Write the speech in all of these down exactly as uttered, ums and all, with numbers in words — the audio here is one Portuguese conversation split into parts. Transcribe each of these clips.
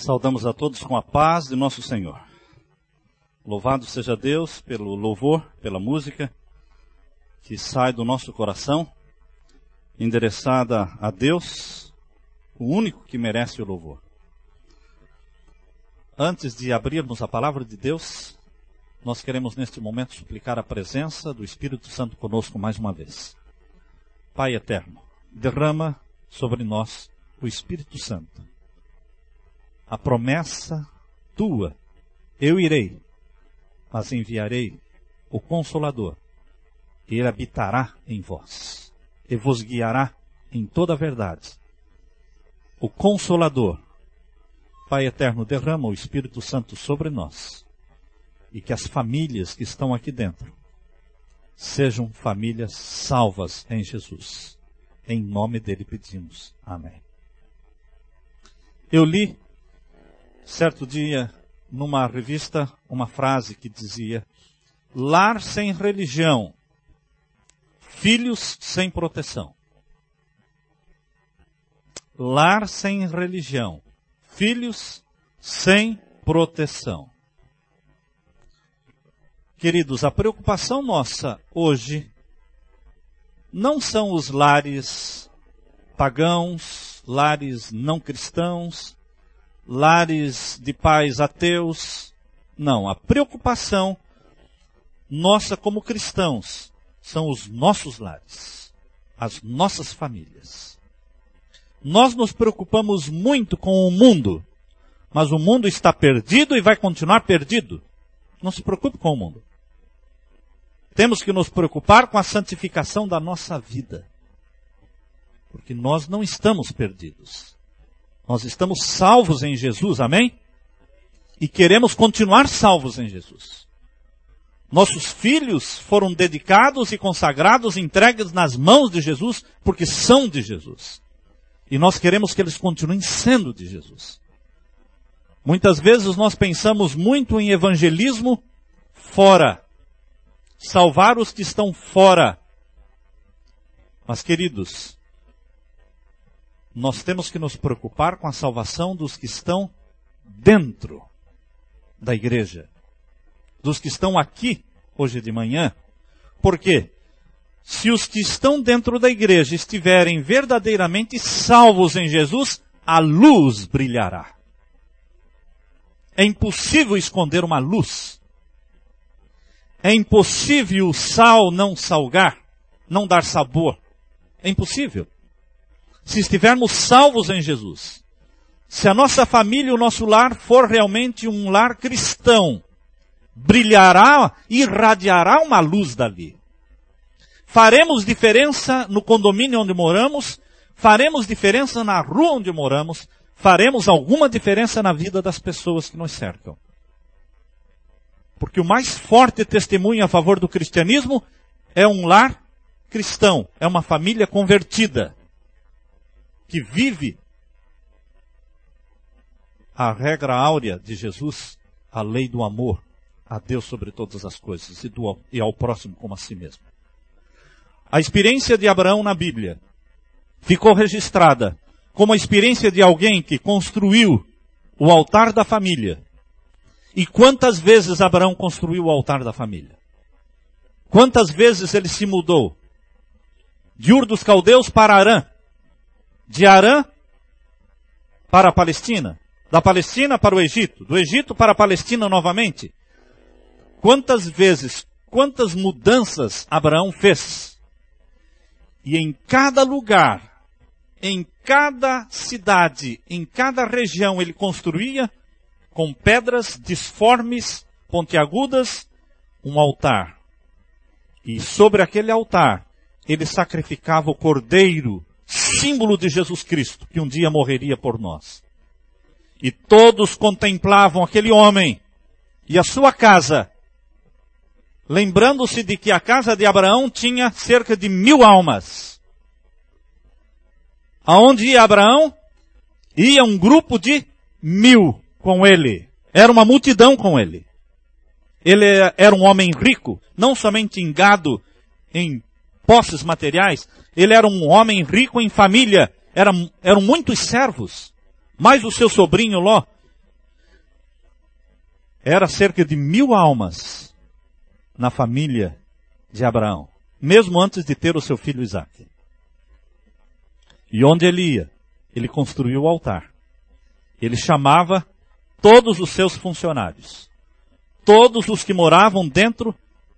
Saudamos a todos com a paz de nosso Senhor. Louvado seja Deus pelo louvor, pela música que sai do nosso coração, endereçada a Deus, o único que merece o louvor. Antes de abrirmos a palavra de Deus, nós queremos neste momento suplicar a presença do Espírito Santo conosco mais uma vez. Pai eterno, derrama sobre nós o Espírito Santo. A promessa tua, eu irei, mas enviarei o Consolador, e ele habitará em vós, e vos guiará em toda a verdade. O Consolador, Pai eterno, derrama o Espírito Santo sobre nós, e que as famílias que estão aqui dentro sejam famílias salvas em Jesus. Em nome dele pedimos. Amém. Eu li certo dia, numa revista, uma frase que dizia: lar sem religião, filhos sem proteção. Lar sem religião, filhos sem proteção. Queridos, a preocupação nossa hoje não são os lares pagãos, lares não cristãos, lares de pais ateus. Não, a preocupação nossa como cristãos são os nossos lares, as nossas famílias. Nós nos preocupamos muito com o mundo, mas o mundo está perdido e vai continuar perdido. Não se preocupe com o mundo. Temos que nos preocupar com a santificação da nossa vida, porque nós não estamos perdidos. Nós estamos salvos em Jesus, amém? E queremos continuar salvos em Jesus. Nossos filhos foram dedicados e consagrados, entregues nas mãos de Jesus, porque são de Jesus. E nós queremos que eles continuem sendo de Jesus. Muitas vezes nós pensamos muito em evangelismo fora. Salvar os que estão fora. Mas, queridos, nós temos que nos preocupar com a salvação dos que estão dentro da igreja. Dos que estão aqui hoje de manhã. Por quê? Se os que estão dentro da igreja estiverem verdadeiramente salvos em Jesus, a luz brilhará. É impossível esconder uma luz. É impossível o sal não salgar, não dar sabor. É impossível. Se estivermos salvos em Jesus, se a nossa família e o nosso lar for realmente um lar cristão, brilhará, irradiará uma luz dali. Faremos diferença no condomínio onde moramos, faremos diferença na rua onde moramos, faremos alguma diferença na vida das pessoas que nos cercam. Porque o mais forte testemunho a favor do cristianismo é um lar cristão, é uma família convertida, que vive a regra áurea de Jesus, a lei do amor a Deus sobre todas as coisas e, do, e ao próximo como a si mesmo. A experiência de Abraão na Bíblia ficou registrada como a experiência de alguém que construiu o altar da família. E quantas vezes Abraão construiu o altar da família? Quantas vezes ele se mudou? De Ur dos Caldeus para Arã. De Arã para a Palestina. Da Palestina para o Egito. Do Egito para a Palestina novamente. Quantas vezes, quantas mudanças Abraão fez? E em cada lugar, em cada cidade, em cada região ele construía com pedras disformes, pontiagudas, um altar. E sobre aquele altar, ele sacrificava o cordeiro, símbolo de Jesus Cristo, que um dia morreria por nós. E todos contemplavam aquele homem e a sua casa, lembrando-se de que a casa de Abraão tinha cerca de mil almas. Aonde ia Abraão? Ia um grupo de mil com ele. Era uma multidão com ele. Ele era um homem rico, não somente em gado, em posses materiais. Ele era um homem rico em família. Eram, eram muitos servos. Mais o seu sobrinho Ló, Era cerca de mil almas na família de Abraão, mesmo antes de ter o seu filho Isaque. E onde ele ia? Ele construiu o altar. Ele chamava todos os seus funcionários, todos os que moravam dentro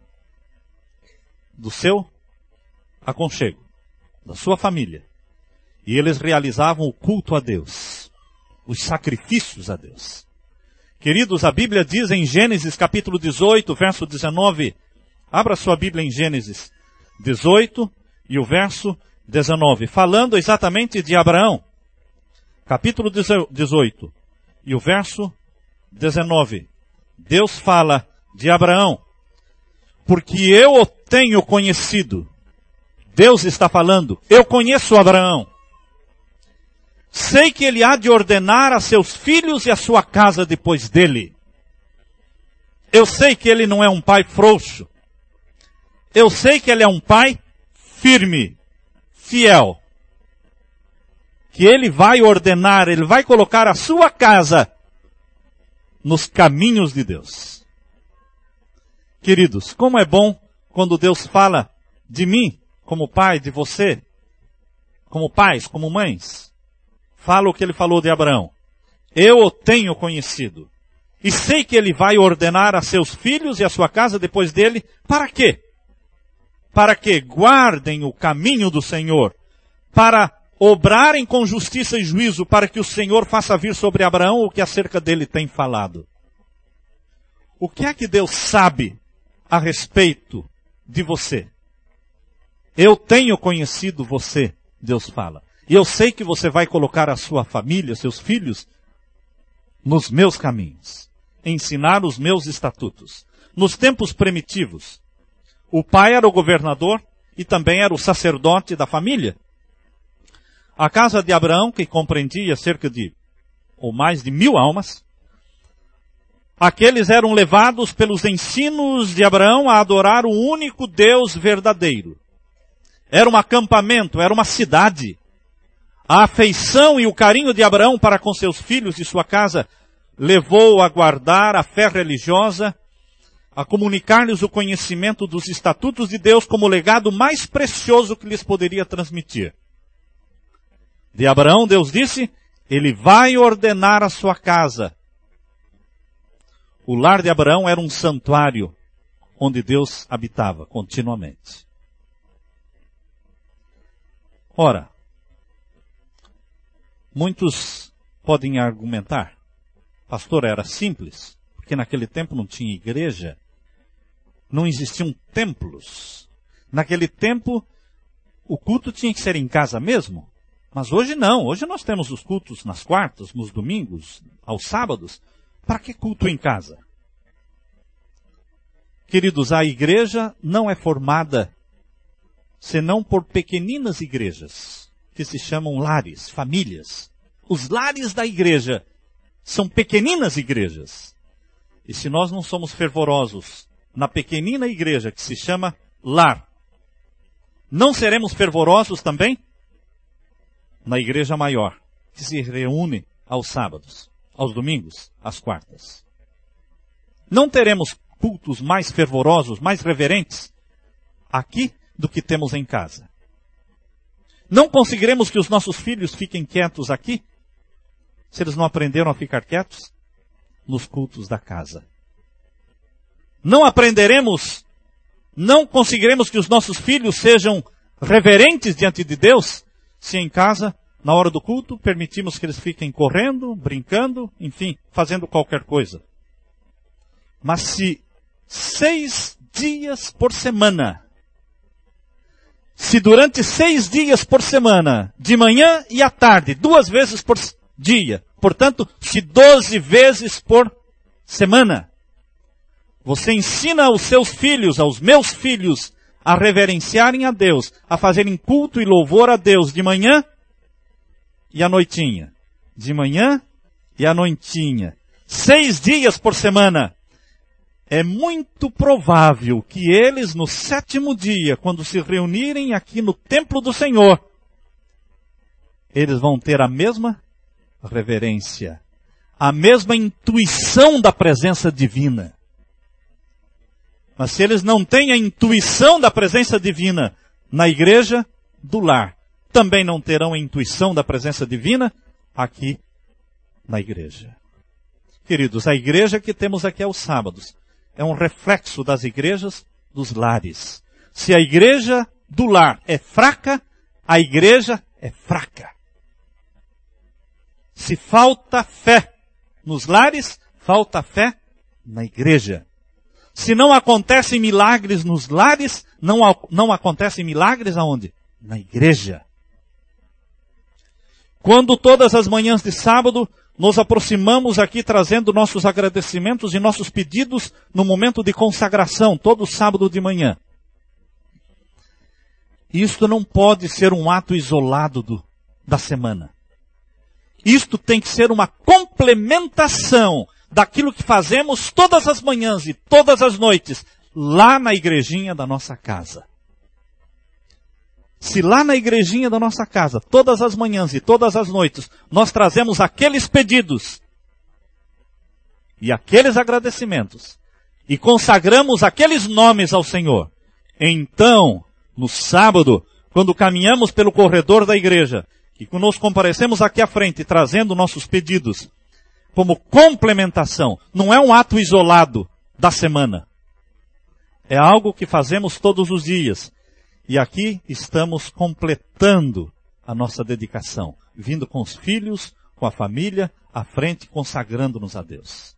do seu aconchego, da sua família. E eles realizavam o culto a Deus, os sacrifícios a Deus. Queridos, a Bíblia diz em Gênesis capítulo dezoito, verso dezenove, abra sua Bíblia em Gênesis dezoito e o verso dezenove, falando exatamente de Abraão. Capítulo dezoito e o verso dezenove. Deus fala de Abraão. Porque eu o tenho conhecido. Deus está falando. Eu conheço Abraão. Sei que ele há de ordenar a seus filhos e a sua casa depois dele. Eu sei que ele não é um pai frouxo. Eu sei que ele é um pai firme, fiel. Que ele vai ordenar, ele vai colocar a sua casa nos caminhos de Deus. Queridos, como é bom quando Deus fala de mim, como pai, de você, como pais, como mães. Fala o que ele falou de Abraão. Eu o tenho conhecido. E sei que ele vai ordenar a seus filhos e a sua casa depois dele. Para quê? Para que guardem o caminho do Senhor. Para obrarem com justiça e juízo, para que o Senhor faça vir sobre Abraão o que acerca dele tem falado. O que é que Deus sabe a respeito de você? Eu tenho conhecido você, Deus fala. E eu sei que você vai colocar a sua família, seus filhos, nos meus caminhos. Ensinar os meus estatutos. Nos tempos primitivos, o pai era o governador e também era o sacerdote da família. A casa de Abraão, que compreendia cerca de, ou mais de mil almas, aqueles eram levados pelos ensinos de Abraão a adorar o único Deus verdadeiro. Era um acampamento, era uma cidade. A afeição e o carinho de Abraão para com seus filhos e sua casa levou a guardar a fé religiosa, a comunicar-lhes o conhecimento dos estatutos de Deus como o legado mais precioso que lhes poderia transmitir. De Abraão, Deus disse, ele vai ordenar a sua casa. O lar de Abraão era um santuário onde Deus habitava continuamente. Ora, muitos podem argumentar, pastor, era simples, porque naquele tempo não tinha igreja, não existiam templos. Naquele tempo, o culto tinha que ser em casa mesmo. Mas hoje não, hoje nós temos os cultos nas quartas, nos domingos, aos sábados. Para que culto em casa? Queridos, a igreja não é formada senão por pequeninas igrejas, que se chamam lares, famílias. Os lares da igreja são pequeninas igrejas. E se nós não somos fervorosos na pequenina igreja que se chama lar, não seremos fervorosos também na igreja maior, que se reúne aos sábados, aos domingos, às quartas. Não teremos cultos mais fervorosos, mais reverentes aqui do que temos em casa. Não conseguiremos que os nossos filhos fiquem quietos aqui, se eles não aprenderam a ficar quietos nos cultos da casa. Não aprenderemos, não conseguiremos que os nossos filhos sejam reverentes diante de Deus, se em casa, na hora do culto, permitimos que eles fiquem correndo, brincando, enfim, fazendo qualquer coisa. Mas se seis dias por semana, se durante seis dias por semana, de manhã e à tarde, duas vezes por dia, portanto, se doze vezes por semana, você ensina aos seus filhos, aos meus filhos, a reverenciarem a Deus, a fazerem culto e louvor a Deus de manhã e à noitinha. De manhã e à noitinha. Seis dias por semana. É muito provável que eles, no sétimo dia, quando se reunirem aqui no templo do Senhor, eles vão ter a mesma reverência, a mesma intuição da presença divina. Mas se eles não têm a intuição da presença divina na igreja do lar, também não terão a intuição da presença divina aqui na igreja. Queridos, a igreja que temos aqui aos sábados é um reflexo das igrejas dos lares. Se a igreja do lar é fraca, a igreja é fraca. Se falta fé nos lares, falta fé na igreja. Se não acontecem milagres nos lares, não, não acontecem milagres aonde? Na igreja. Quando todas as manhãs de sábado nos aproximamos aqui trazendo nossos agradecimentos e nossos pedidos no momento de consagração, todo sábado de manhã. Isto não pode ser um ato isolado do, da semana. Isto tem que ser uma complementação daquilo que fazemos todas as manhãs e todas as noites, lá na igrejinha da nossa casa. Se lá na igrejinha da nossa casa, todas as manhãs e todas as noites, nós trazemos aqueles pedidos e aqueles agradecimentos, e consagramos aqueles nomes ao Senhor, então, no sábado, quando caminhamos pelo corredor da igreja, e quando nos comparecemos aqui à frente, trazendo nossos pedidos, como complementação, não é um ato isolado da semana. É algo que fazemos todos os dias. E aqui estamos completando a nossa dedicação, vindo com os filhos, com a família, à frente, consagrando-nos a Deus.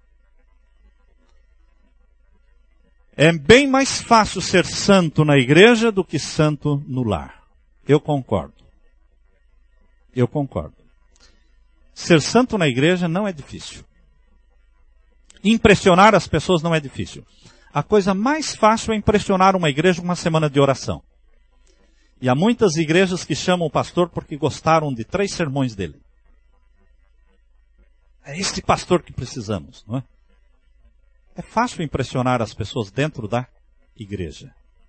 É bem mais fácil ser santo na igreja do que santo no lar. Eu concordo. Eu concordo. Ser santo na igreja não é difícil. Impressionar as pessoas não é difícil. A coisa mais fácil é impressionar uma igreja com uma semana de oração. E há muitas igrejas que chamam o pastor porque gostaram de três sermões dele. É este pastor que precisamos, não é? É fácil impressionar as pessoas dentro da igreja.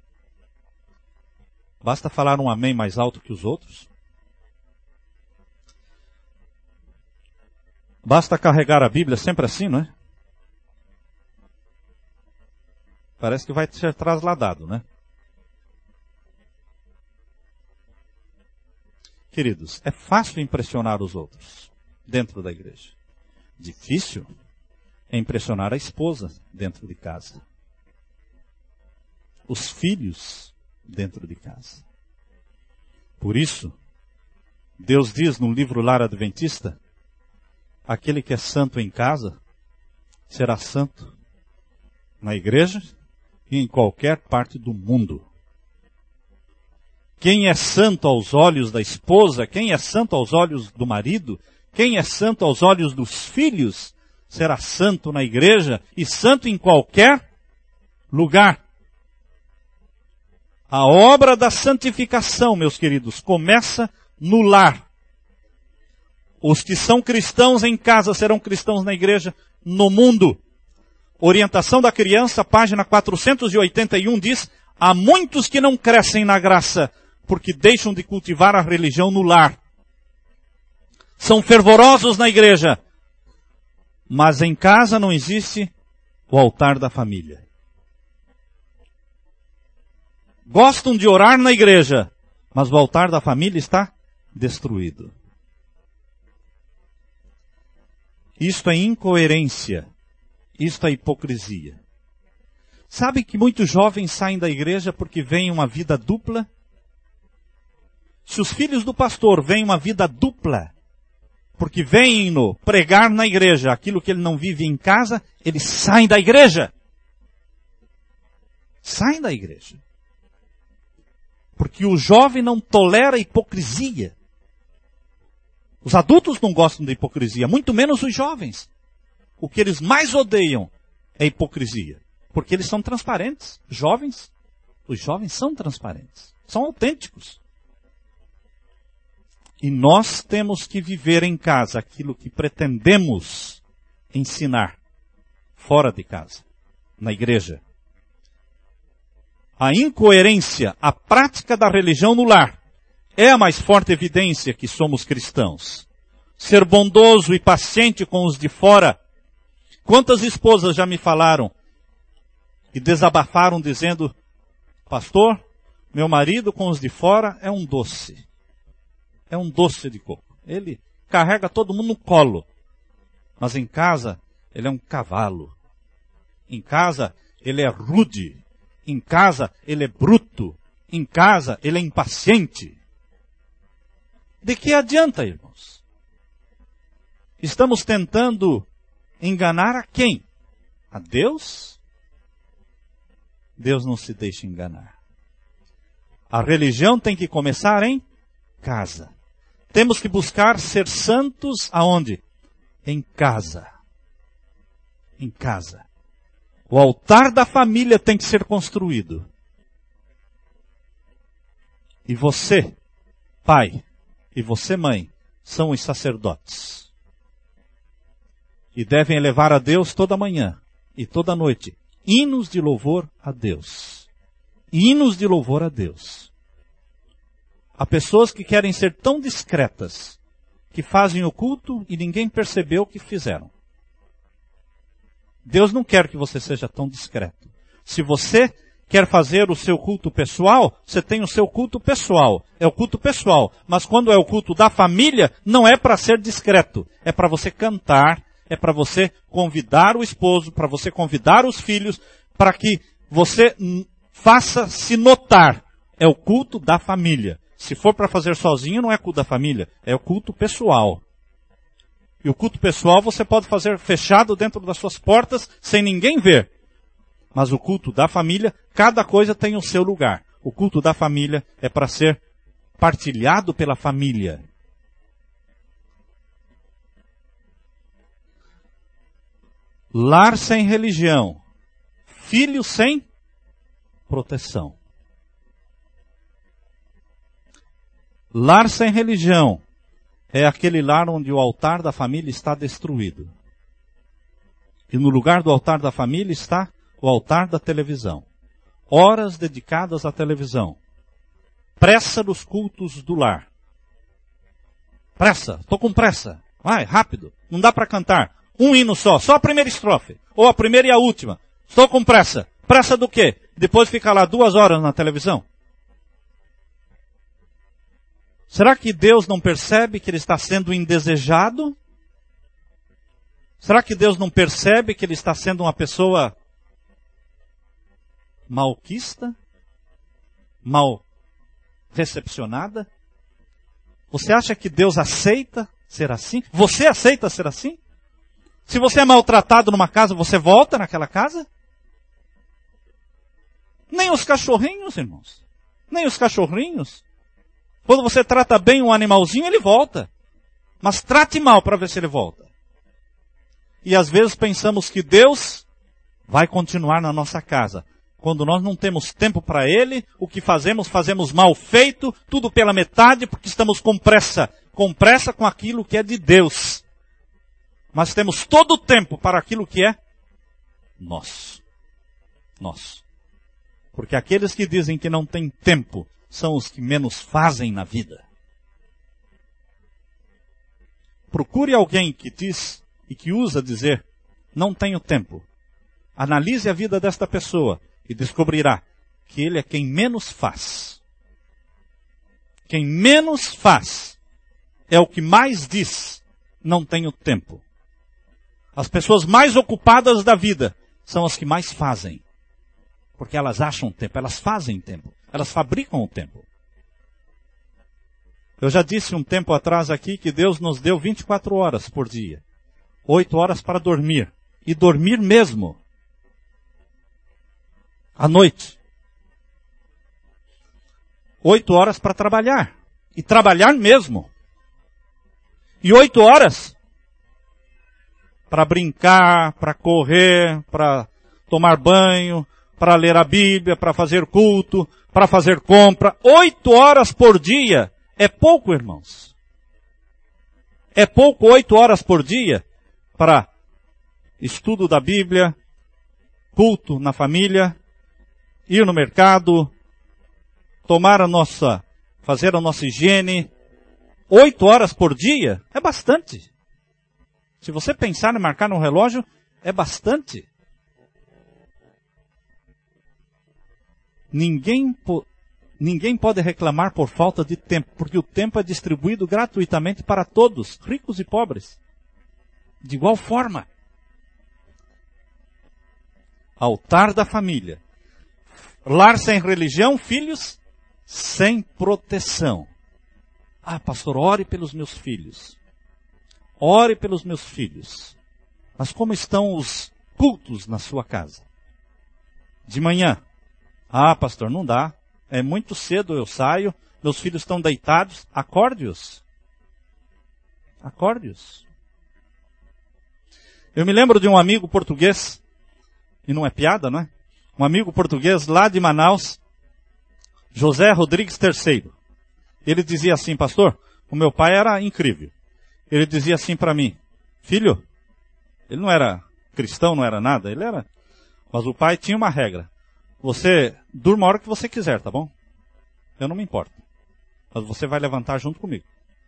Basta falar um amém mais alto que os outros. Basta carregar a Bíblia sempre assim, não é? Parece que vai ser trasladado, né? Queridos, é fácil impressionar os outros dentro da igreja. Difícil é impressionar a esposa dentro de casa. Os filhos dentro de casa. Por isso, Deus diz no livro Lar Adventista, aquele que é santo em casa, será santo na igreja e em qualquer parte do mundo. Quem é santo aos olhos da esposa, quem é santo aos olhos do marido, quem é santo aos olhos dos filhos, será santo na igreja e santo em qualquer lugar. A obra da santificação, meus queridos, começa no lar. Os que são cristãos em casa serão cristãos na igreja, no mundo. Orientação da criança, página quatrocentos e oitenta e um, diz: há muitos que não crescem na graça, porque deixam de cultivar a religião no lar. São fervorosos na igreja, mas em casa não existe o altar da família. Gostam de orar na igreja, mas o altar da família está destruído. Isto é incoerência. Isto é hipocrisia. Sabe que muitos jovens saem da igreja porque veem uma vida dupla? Se os filhos do pastor veem uma vida dupla, porque veem-no pregar na igreja aquilo que ele não vive em casa, eles saem da igreja. Saem da igreja. Porque o jovem não tolera hipocrisia. Os adultos não gostam de hipocrisia, muito menos os jovens. O que eles mais odeiam é hipocrisia. Porque eles são transparentes. Jovens, os jovens são transparentes. São autênticos. E nós temos que viver em casa aquilo que pretendemos ensinar fora de casa, na igreja. A incoerência, a prática da religião no lar, é a mais forte evidência que somos cristãos. ser bondoso e paciente com os de fora. Quantas esposas já me falaram e desabafaram dizendo, pastor, meu marido com os de fora é um doce. É um doce de coco. Ele carrega todo mundo no colo. Mas em casa, ele é um cavalo. Em casa, ele é rude. Em casa, ele é bruto. Em casa, ele é impaciente. De que adianta, irmãos? Estamos tentando enganar a quem? A Deus? Deus não se deixa enganar. A religião tem que começar em casa. Temos que buscar ser santos aonde? Em casa. Em casa. O altar da família tem que ser construído. E você, pai, e você, mãe, são os sacerdotes. E devem elevar a Deus toda manhã e toda noite hinos de louvor a Deus. Hinos de louvor a Deus. Há pessoas que querem ser tão discretas que fazem o culto e ninguém percebeu o que fizeram. Deus não quer que você seja tão discreto. Se você quer fazer o seu culto pessoal, você tem o seu culto pessoal. É o culto pessoal. Mas quando é o culto da família, não é para ser discreto. É para você cantar, é para você convidar o esposo, para você convidar os filhos, para que você faça se notar. É o culto da família. Se for para fazer sozinho, não é culto da família, é o culto pessoal. E o culto pessoal você pode fazer fechado dentro das suas portas, sem ninguém ver. Mas o culto da família, cada coisa tem o seu lugar. O culto da família é para ser partilhado pela família. Lar sem religião. Filho sem proteção. Lar sem religião é aquele lar onde o altar da família está destruído. E no lugar do altar da família está o altar da televisão. Horas dedicadas à televisão. Pressa nos cultos do lar. Pressa, estou com pressa. Vai, rápido. Não dá para cantar. Um hino só, só a primeira estrofe. Ou a primeira e a última. Estou com pressa. Pressa do quê? Depois fica lá duas horas na televisão. Será que Deus não percebe que ele está sendo indesejado? Será que Deus não percebe que ele está sendo uma pessoa malquista? Mal recepcionada? Você acha que Deus aceita ser assim? Você aceita ser assim? Se você é maltratado numa casa, você volta naquela casa? Nem os cachorrinhos, irmãos. Nem os cachorrinhos. Quando você trata bem um animalzinho, ele volta. Mas trate mal para ver se ele volta. E às vezes pensamos que Deus vai continuar na nossa casa. Quando nós não temos tempo para Ele, o que fazemos, fazemos mal feito, tudo pela metade, porque estamos com pressa. Com pressa com aquilo que é de Deus. Mas temos todo o tempo para aquilo que é nosso. Nosso. Porque aqueles que dizem que não têm tempo, são os que menos fazem na vida. Procure alguém que diz e que usa dizer, não tenho tempo. Analise a vida desta pessoa e descobrirá que ele é quem menos faz. Quem menos faz é o que mais diz, não tenho tempo. As pessoas mais ocupadas da vida são as que mais fazem. Porque elas acham tempo, elas fazem tempo. Elas fabricam o tempo. Eu já disse um tempo atrás aqui que Deus nos deu vinte e quatro horas por dia. oito horas para dormir. E dormir mesmo. À noite. oito horas para trabalhar. E trabalhar mesmo. E oito horas para brincar, para correr, para tomar banho, para ler a Bíblia, para fazer culto, para fazer compra. Oito horas por dia. É pouco, irmãos. É pouco oito horas por dia para estudo da Bíblia, culto na família, ir no mercado, tomar a nossa, fazer a nossa higiene, oito horas por dia é bastante. Se você pensar em marcar no relógio, é bastante. Ninguém, po- ninguém pode reclamar por falta de tempo, porque o tempo é distribuído gratuitamente para todos, ricos e pobres. De igual forma. Altar da família. Lar sem religião, filhos sem proteção. Ah, pastor, ore pelos meus filhos. Ore pelos meus filhos. Mas como estão os cultos na sua casa? De manhã. Ah, pastor, não dá. É muito cedo, eu saio. Meus filhos estão deitados. Acorde-os. Acorde-os. Eu me lembro de um amigo português, e não é piada, não é? Um amigo português lá de Manaus, José Rodrigues terceiro. Ele dizia assim, pastor, o meu pai era incrível. Ele dizia assim para mim, filho, ele não era cristão, não era nada, ele era, mas o pai tinha uma regra. Você durma a hora que você quiser, tá bom? Eu não me importo. Mas você vai levantar junto comigo.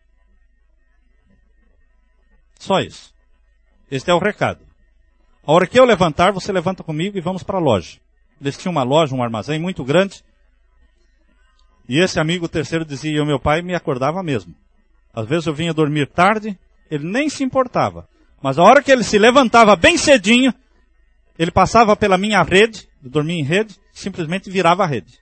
Só isso. Este é o recado. A hora que eu levantar, você levanta comigo e vamos para a loja. Eles tinham uma loja, um armazém muito grande. E esse amigo terceiro dizia, e o meu pai me acordava mesmo. Às vezes eu vinha dormir tarde, ele nem se importava. Mas a hora que ele se levantava bem cedinho, ele passava pela minha rede, eu dormia em rede, simplesmente virava a rede.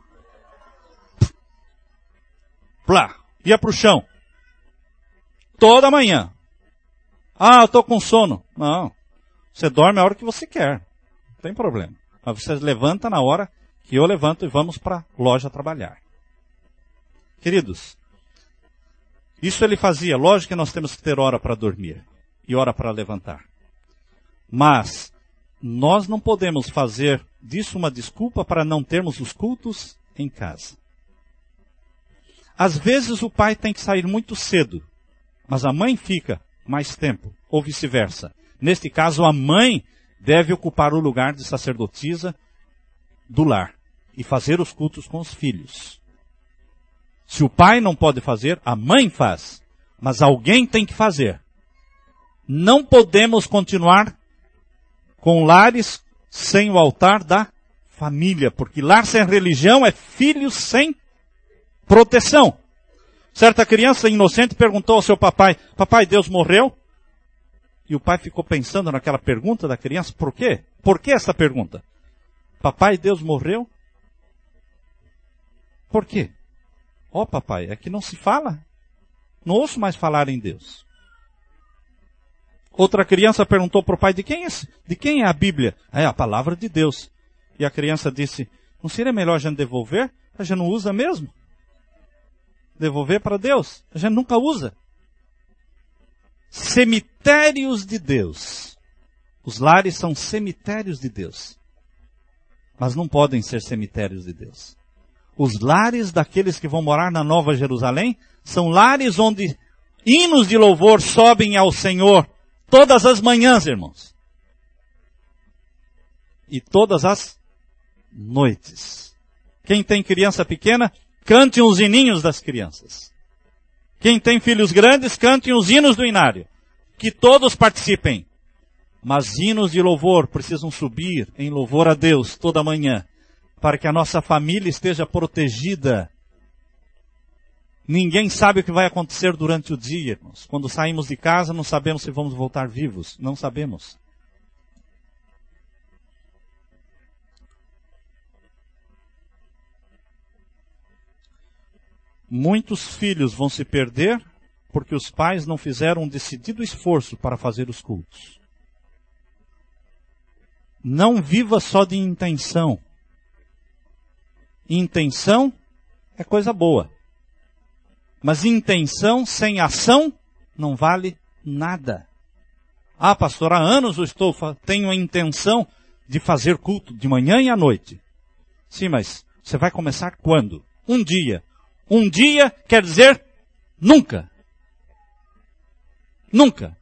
Plá, ia para o chão. Toda manhã. Ah, eu estou com sono. Não, você dorme a hora que você quer. Não tem problema. Mas você levanta na hora que eu levanto e vamos para a loja trabalhar. Queridos, isso ele fazia. Lógico que nós temos que ter hora para dormir e hora para levantar. Mas nós não podemos fazer disso uma desculpa para não termos os cultos em casa. Às vezes o pai tem que sair muito cedo, mas a mãe fica mais tempo, ou vice-versa. Neste caso, a mãe deve ocupar o lugar de sacerdotisa do lar e fazer os cultos com os filhos. Se o pai não pode fazer, a mãe faz. Mas alguém tem que fazer. Não podemos continuar com lares sem o altar da família, porque lar sem religião é filho sem proteção. Certa criança inocente perguntou ao seu papai, papai, Deus morreu? E o pai ficou pensando naquela pergunta da criança, por quê? Por que essa pergunta? Papai, Deus morreu? Por quê? Ó oh, papai, é que não se fala. Não ouço mais falar em Deus. Outra criança perguntou para o pai, de quem, é, de quem é a Bíblia? É a palavra de Deus. E a criança disse, não seria melhor a gente devolver? A gente não usa mesmo. Devolver para Deus. A gente nunca usa. Cemitérios de Deus. Os lares são cemitérios de Deus. Mas não podem ser cemitérios de Deus. Os lares daqueles que vão morar na Nova Jerusalém são lares onde hinos de louvor sobem ao Senhor todas as manhãs, irmãos. E todas as noites. Quem tem criança pequena, cante os hininhos das crianças. Quem tem filhos grandes, cante os hinos do inário. Que todos participem. Mas hinos de louvor precisam subir em louvor a Deus toda manhã, para que a nossa família esteja protegida. Ninguém sabe o que vai acontecer durante o dia, irmãos. Quando saímos de casa, não sabemos se vamos voltar vivos. Não sabemos. Muitos filhos vão se perder porque os pais não fizeram um decidido esforço para fazer os cultos. Não viva só de intenção. Intenção é coisa boa. Mas intenção sem ação não vale nada. Ah, pastor, há anos eu estou, tenho a intenção de fazer culto de manhã e à noite. Sim, mas você vai começar quando? Um dia. Um dia quer dizer nunca. Nunca.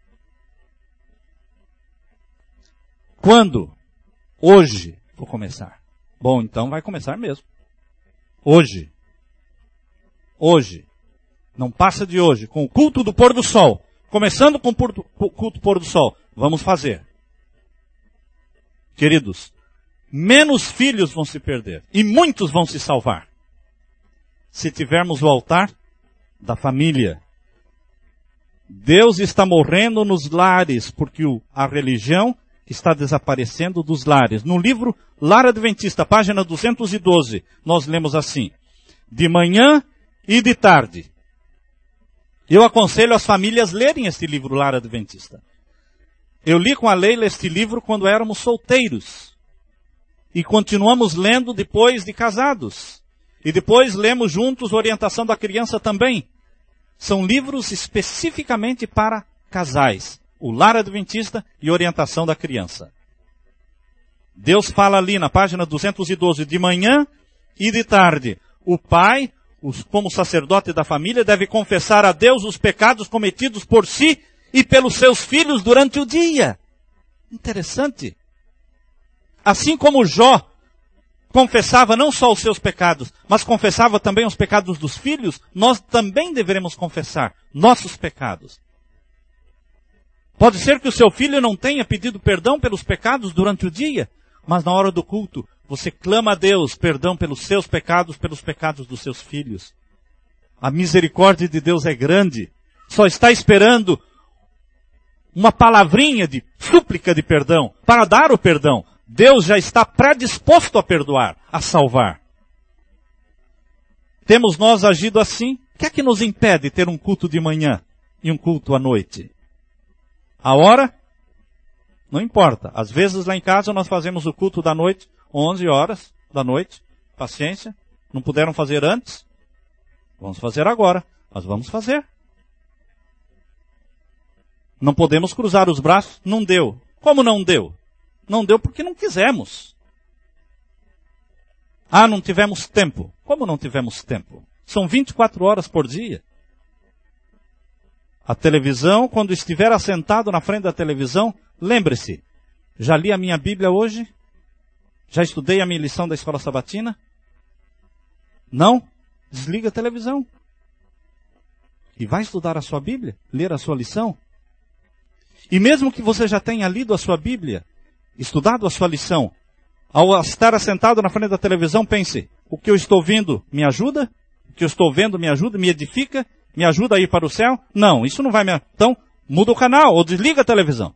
Quando? Hoje vou começar. Bom, então vai começar mesmo. Hoje. Hoje. Não passa de hoje, com o culto do pôr do sol. Começando com o culto do pôr do sol. Vamos fazer. Queridos, menos filhos vão se perder. E muitos vão se salvar. Se tivermos o altar da família. Deus está morrendo nos lares, porque a religião está desaparecendo dos lares. No livro Lar Adventista, página duzentos e doze, nós lemos assim: de manhã e de tarde. Eu aconselho as famílias lerem este livro, Lar Adventista. Eu li com a Leila este livro quando éramos solteiros. E continuamos lendo depois de casados. E depois lemos juntos Orientação da Criança também. São livros especificamente para casais. O Lar Adventista e Orientação da Criança. Deus fala ali na página duzentos e doze, de manhã e de tarde. O pai, como sacerdote da família, deve confessar a Deus os pecados cometidos por si e pelos seus filhos durante o dia. Interessante. Assim como Jó confessava não só os seus pecados, mas confessava também os pecados dos filhos, nós também deveremos confessar nossos pecados. Pode ser que o seu filho não tenha pedido perdão pelos pecados durante o dia, mas na hora do culto, você clama a Deus perdão pelos seus pecados, pelos pecados dos seus filhos. A misericórdia de Deus é grande. Só está esperando uma palavrinha de súplica de perdão para dar o perdão. Deus já está predisposto a perdoar, a salvar. Temos nós agido assim? O que é que nos impede ter um culto de manhã e um culto à noite? A hora? Não importa. Às vezes lá em casa nós fazemos o culto da noite, onze horas da noite. Paciência. Não puderam fazer antes? Vamos fazer agora. Mas vamos fazer. Não podemos cruzar os braços? Não deu. Como não deu? Não deu porque não quisemos. Ah, não tivemos tempo. Como não tivemos tempo? São vinte e quatro horas por dia. A televisão, quando estiver assentado na frente da televisão, lembre-se, já li a minha Bíblia hoje? Já estudei a minha lição da escola sabatina? Não? Desliga a televisão. E vai estudar a sua Bíblia, ler a sua lição. E mesmo que você já tenha lido a sua Bíblia, estudado a sua lição, ao estar assentado na frente da televisão, pense, o que eu estou vendo me ajuda? O que eu estou vendo me ajuda, me edifica? Me ajuda a ir para o céu? Não, isso não vai me... Então, muda o canal ou desliga a televisão.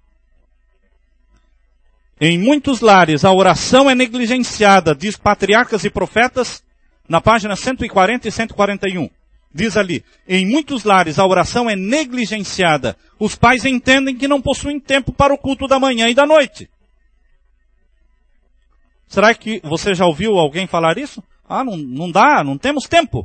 Em muitos lares, a oração é negligenciada, diz Patriarcas e Profetas, na página cento e quarenta e cento e quarenta e um. Diz ali, em muitos lares a oração é negligenciada. Os pais entendem que não possuem tempo para o culto da manhã e da noite. Será que você já ouviu alguém falar isso? Ah, não, não dá, não temos tempo.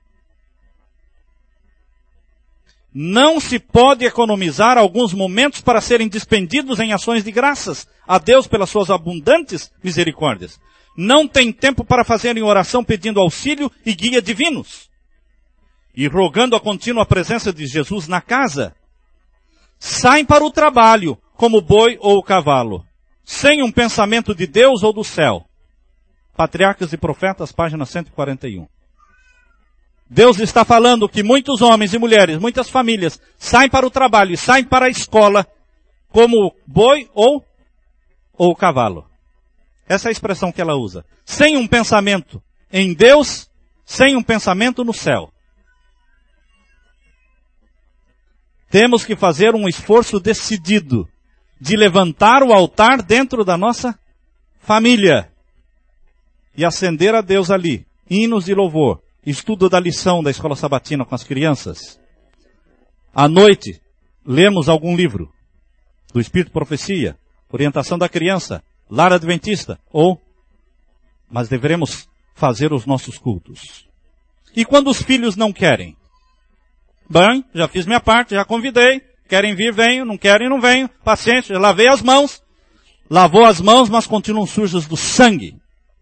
Não se pode economizar alguns momentos para serem despendidos em ações de graças a Deus pelas suas abundantes misericórdias. Não tem tempo para fazerem oração pedindo auxílio e guia divinos. E rogando a contínua presença de Jesus na casa. Saem para o trabalho, como o boi ou o cavalo, sem um pensamento de Deus ou do céu. Patriarcas e Profetas, página cento e quarenta e um. Deus está falando que muitos homens e mulheres, muitas famílias, saem para o trabalho e saem para a escola como boi ou, ou cavalo. Essa é a expressão que ela usa. Sem um pensamento em Deus, sem um pensamento no céu. Temos que fazer um esforço decidido de levantar o altar dentro da nossa família e acender a Deus ali, hinos de louvor. Estudo da lição da escola sabatina com as crianças. À noite, lemos algum livro do Espírito Profecia, Orientação da Criança, Lar Adventista, ou, mas deveremos fazer os nossos cultos. E quando os filhos não querem? Bem, já fiz minha parte, já convidei, querem vir, venho, não querem, não venho, paciência, já lavei as mãos, lavou as mãos, mas continuam sujas do sangue.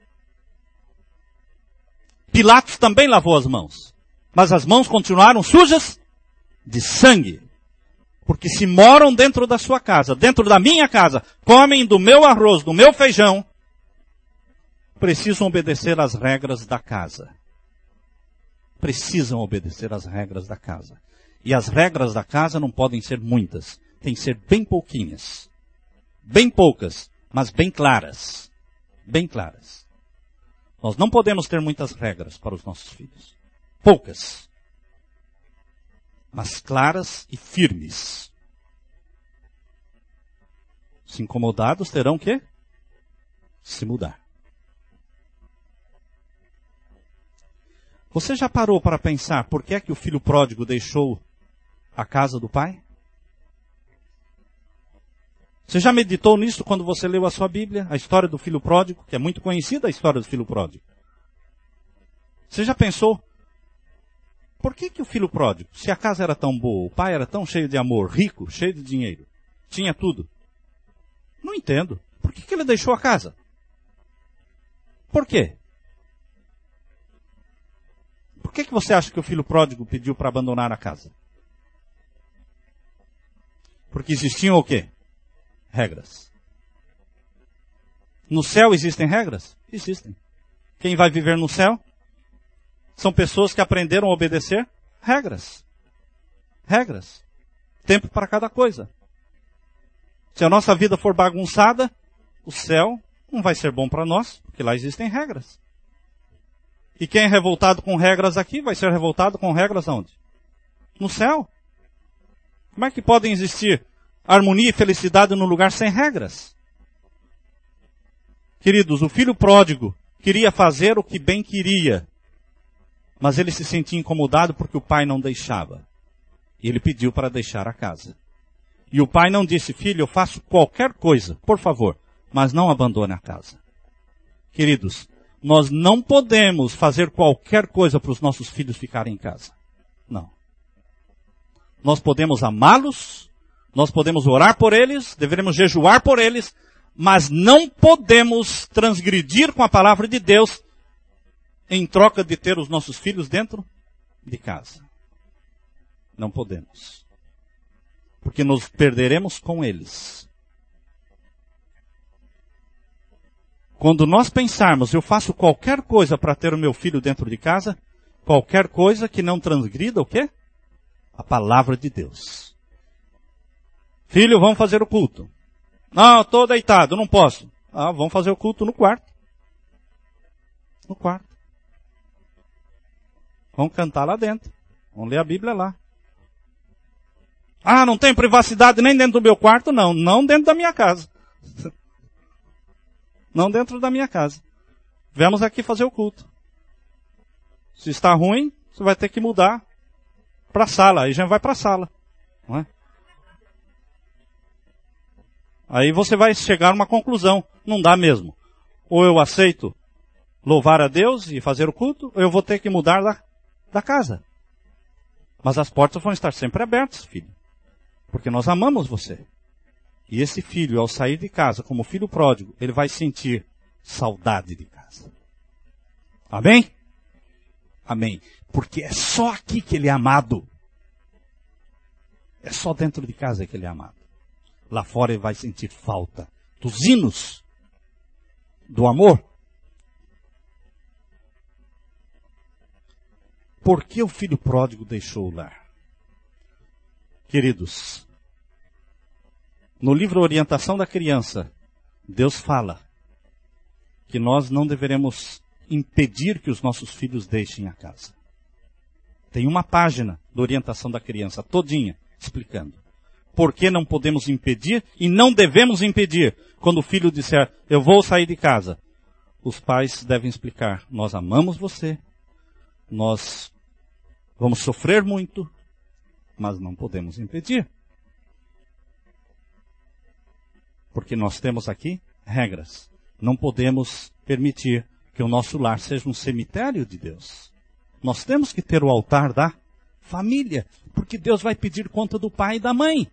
Pilatos também lavou as mãos, mas as mãos continuaram sujas de sangue. Porque se moram dentro da sua casa, dentro da minha casa, comem do meu arroz, do meu feijão, precisam obedecer às regras da casa. precisam obedecer às regras da casa. E as regras da casa não podem ser muitas. Tem que ser bem pouquinhas. Bem poucas, mas bem claras. Bem claras. Nós não podemos ter muitas regras para os nossos filhos. Poucas. Mas claras e firmes. Os incomodados terão que se mudar. Você já parou para pensar por que é que o filho pródigo deixou a casa do pai? Você já meditou nisso quando você leu a sua Bíblia? A história do filho pródigo, que é muito conhecida a história do filho pródigo. Você já pensou, por que que o filho pródigo, se a casa era tão boa, o pai era tão cheio de amor, rico, cheio de dinheiro, tinha tudo? Não entendo. Por que que ele deixou a casa? Por quê? Por que que você acha que o filho pródigo pediu para abandonar a casa? Porque existiam o quê? Regras. No céu existem regras? Existem. Quem vai viver no céu são pessoas que aprenderam a obedecer regras. Regras. Tempo para cada coisa. Se a nossa vida for bagunçada, o céu não vai ser bom para nós, porque lá existem regras. E quem é revoltado com regras aqui, vai ser revoltado com regras onde? No céu. Como é que podem existir harmonia e felicidade num lugar sem regras? Queridos, o filho pródigo queria fazer o que bem queria, mas ele se sentia incomodado porque o pai não deixava. E ele pediu para deixar a casa. E o pai não disse, filho, eu faço qualquer coisa, por favor, mas não abandone a casa. Queridos, nós não podemos fazer qualquer coisa para os nossos filhos ficarem em casa. Não. Nós podemos amá-los, nós podemos orar por eles, deveremos jejuar por eles, mas não podemos transgredir com a palavra de Deus em troca de ter os nossos filhos dentro de casa. Não podemos. Porque nos perderemos com eles. Quando nós pensarmos, eu faço qualquer coisa para ter o meu filho dentro de casa, qualquer coisa que não transgrida o quê? A palavra de Deus. Filho, vamos fazer o culto. Não, estou deitado, não posso. Ah, vamos fazer o culto no quarto. No quarto. Vamos cantar lá dentro. Vamos ler a Bíblia lá. Ah, não tem privacidade nem dentro do meu quarto? Não, não dentro da minha casa. Não dentro da minha casa. Vamos aqui fazer o culto. Se está ruim, você vai ter que mudar para a sala. Aí já vai para a sala. Não é? Aí você vai chegar a uma conclusão. Não dá mesmo. Ou eu aceito louvar a Deus e fazer o culto, ou eu vou ter que mudar da, da casa. Mas as portas vão estar sempre abertas, filho. Porque nós amamos você. E esse filho, ao sair de casa, como filho pródigo, ele vai sentir saudade de casa. Amém? Amém. Porque é só aqui que ele é amado. É só dentro de casa que ele é amado. Lá fora ele vai sentir falta dos hinos, do amor. Por que o filho pródigo deixou o lar? Queridos, no livro Orientação da Criança, Deus fala que nós não deveremos impedir que os nossos filhos deixem a casa. Tem uma página da Orientação da Criança, todinha, explicando. Por que não podemos impedir e não devemos impedir? Quando o filho disser, eu vou sair de casa, os pais devem explicar, nós amamos você, nós vamos sofrer muito, mas não podemos impedir. Porque nós temos aqui regras. Não podemos permitir que o nosso lar seja um cemitério de Deus. Nós temos que ter o altar da família, porque Deus vai pedir conta do pai e da mãe.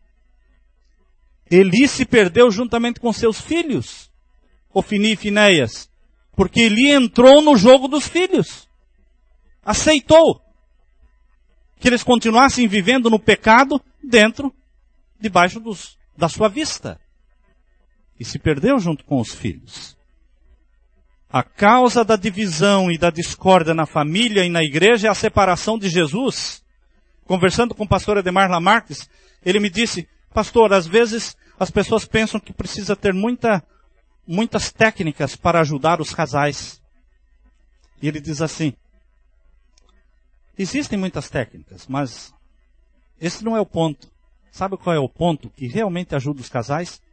Eli se perdeu juntamente com seus filhos, Ofni e Finéias, porque Eli entrou no jogo dos filhos. Aceitou que eles continuassem vivendo no pecado dentro, debaixo dos, da sua vista. E se perdeu junto com os filhos. A causa da divisão e da discórdia na família e na igreja é a separação de Jesus. Conversando com o pastor Edemar Lamarques, ele me disse, pastor, às vezes as pessoas pensam que precisa ter muita, muitas técnicas para ajudar os casais. E ele diz assim, existem muitas técnicas, mas esse não é o ponto. Sabe qual é o ponto que realmente ajuda os casais?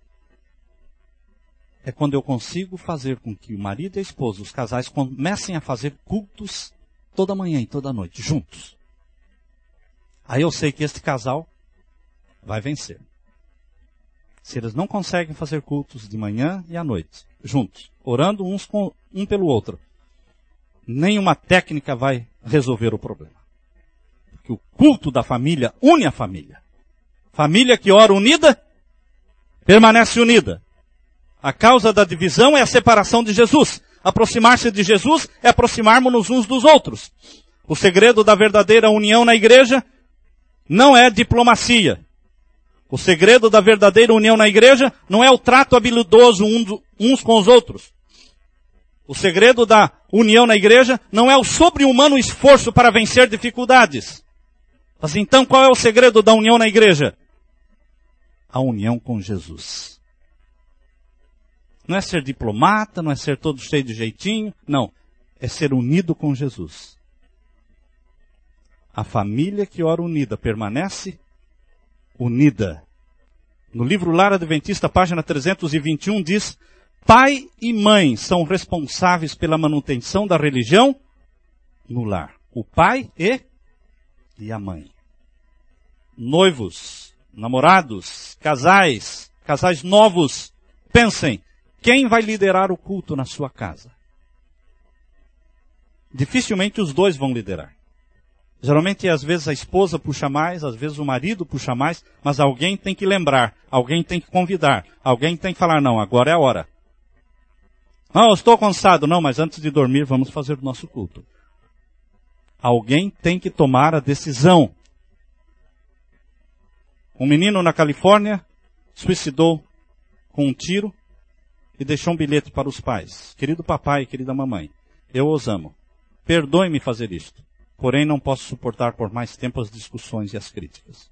É quando eu consigo fazer com que o marido e a esposa, os casais, comecem a fazer cultos toda manhã e toda noite, juntos. Aí eu sei que este casal vai vencer. Se eles não conseguem fazer cultos de manhã e à noite, juntos, orando uns com, um pelo outro, nenhuma técnica vai resolver o problema. Porque o culto da família une a família. Família que ora unida, permanece unida. A causa da divisão é a separação de Jesus. Aproximar-se de Jesus é aproximarmos-nos uns dos outros. O segredo da verdadeira união na igreja não é diplomacia. O segredo da verdadeira união na igreja não é o trato habilidoso uns com os outros. O segredo da união na igreja não é o sobre-humano esforço para vencer dificuldades. Mas então qual é o segredo da união na igreja? A união com Jesus. Não é ser diplomata, não é ser todo cheio de jeitinho. Não, é ser unido com Jesus. A família que ora unida permanece unida. No livro Lar Adventista, página trezentos e vinte e um, diz, pai e mãe são responsáveis pela manutenção da religião no lar. O pai e, e a mãe. Noivos, namorados, casais, casais novos, pensem, quem vai liderar o culto na sua casa? Dificilmente os dois vão liderar. Geralmente, às vezes, a esposa puxa mais, às vezes o marido puxa mais, mas alguém tem que lembrar, alguém tem que convidar, alguém tem que falar, não, agora é a hora. Não, eu estou cansado. Não, mas antes de dormir, vamos fazer o nosso culto. Alguém tem que tomar a decisão. Um menino na Califórnia suicidou com um tiro e deixou um bilhete para os pais. Querido papai, querida mamãe, eu os amo. Perdoe-me fazer isto. Porém, não posso suportar por mais tempo as discussões e as críticas.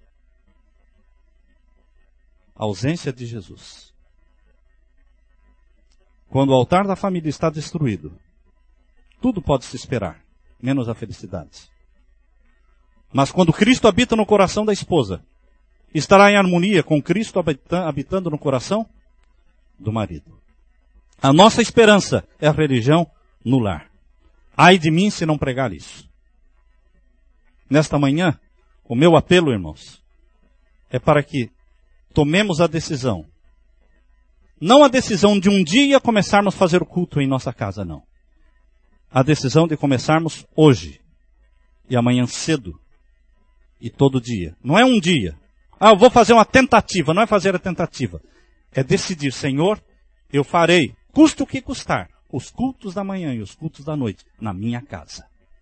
A ausência de Jesus. Quando o altar da família está destruído, tudo pode se esperar, menos a felicidade. Mas quando Cristo habita no coração da esposa, estará em harmonia com Cristo habitando no coração do marido. A nossa esperança é a religião no lar. Ai de mim se não pregar isso. Nesta manhã, o meu apelo, irmãos, é para que tomemos a decisão. Não a decisão de um dia começarmos a fazer o culto em nossa casa, não. A decisão de começarmos hoje e amanhã cedo e todo dia. Não é um dia. Ah, eu vou fazer uma tentativa. Não é fazer a tentativa. É decidir, Senhor, eu farei, custe o que custar, os cultos da manhã e os cultos da noite na minha casa.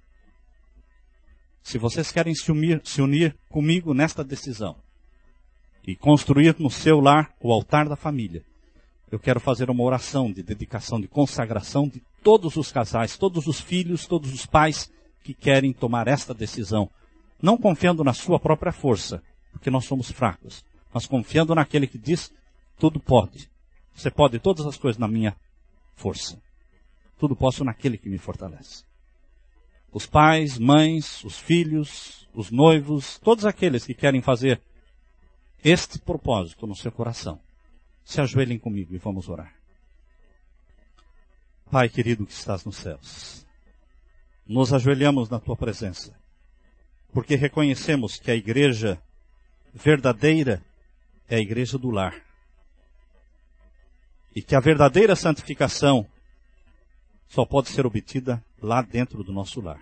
Se vocês querem se unir, se unir comigo nesta decisão e construir no seu lar o altar da família, eu quero fazer uma oração de dedicação, de consagração de todos os casais, todos os filhos, todos os pais que querem tomar esta decisão, não confiando na sua própria força, porque nós somos fracos, mas confiando naquele que diz, tudo pode. Você pode todas as coisas na minha força. Tudo posso naquele que me fortalece. Os pais, mães, os filhos, os noivos, todos aqueles que querem fazer este propósito no seu coração, se ajoelhem comigo e vamos orar. Pai querido que estás nos céus, nos ajoelhamos na tua presença, porque reconhecemos que a igreja verdadeira é a igreja do lar. E que a verdadeira santificação só pode ser obtida lá dentro do nosso lar.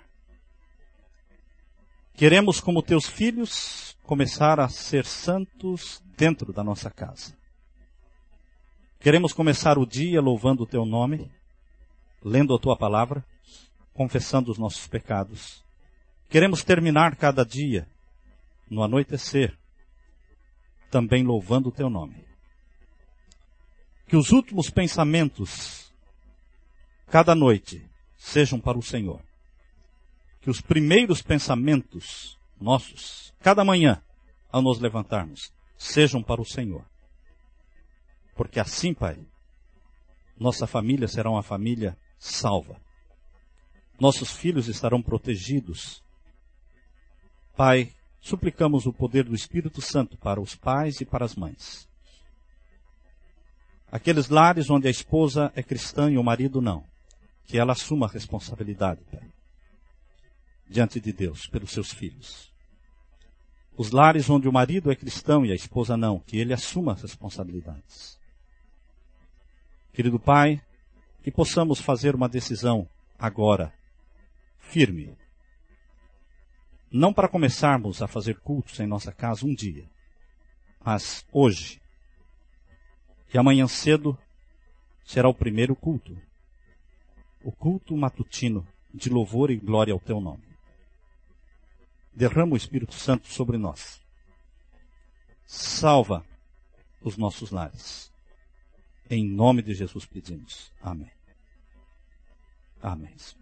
Queremos, como teus filhos, começar a ser santos dentro da nossa casa. Queremos começar o dia louvando o teu nome, lendo a tua palavra, confessando os nossos pecados. Queremos terminar cada dia, no anoitecer, também louvando o teu nome. Que os últimos pensamentos cada noite sejam para o Senhor. Que os primeiros pensamentos nossos, cada manhã, ao nos levantarmos, sejam para o Senhor. Porque assim, Pai, nossa família será uma família salva. Nossos filhos estarão protegidos. Pai, suplicamos o poder do Espírito Santo para os pais e para as mães. Aqueles lares onde a esposa é cristã e o marido não. Que ela assuma a responsabilidade, Pai, diante de Deus, pelos seus filhos. Os lares onde o marido é cristão e a esposa não, que ele assuma as responsabilidades. Querido Pai, que possamos fazer uma decisão agora, firme. Não para começarmos a fazer cultos em nossa casa um dia, mas hoje. E amanhã cedo será o primeiro culto. O culto matutino de louvor e glória ao Teu nome. Derrama o Espírito Santo sobre nós. Salva os nossos lares. Em nome de Jesus pedimos. Amém. Amém.